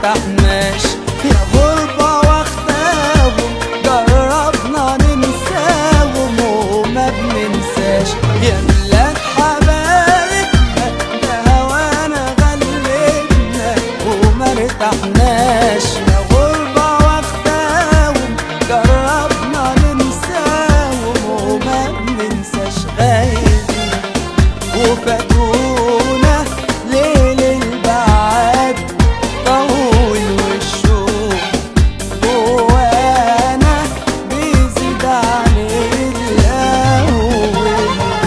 مرتحناش. يا غربة واخداهم جربنا ننساهم وما بننساش. يا بلاد حبايبنا ده هوانا غلبنا وما ارتحناش. يا غربة واخداهم جربنا ننساهم وما بننساش. غايبنا وفاتونا ليل البعاد طول والشوق جوانا بيزيد عن الأول.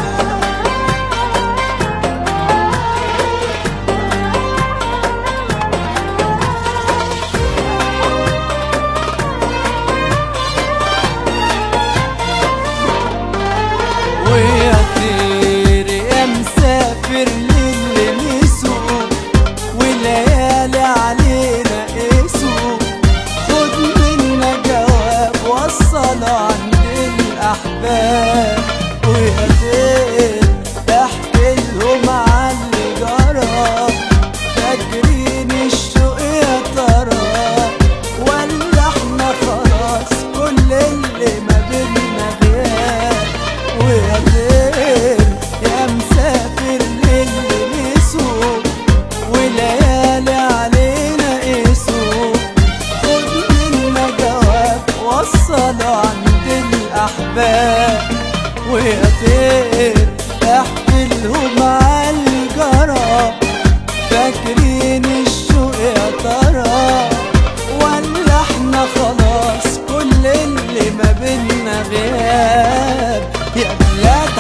ويا طير يا مسافر للي نسوق وليالي علينا قسوق، خد منا جواب وصل عند الأحباب. ويا طير احكي لهم عاللي جرى، فاكرين الشوق يا ترى ولا احنا خلاص كل اللي ما بينا غياب. ويا طير يا مسافر للي نسوق وليالي علينا قسوق، خد منا جواب وصل عند الأحباب. ويا طير احكي لهم عاللي جرى، فاكرين الشوق يا ترى ولا احنا خلاص كل اللي ما بينا غياب. يا بلاد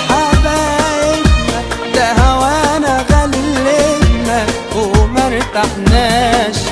حبايبنا ده هوانا غلبنا وما ارتحناش.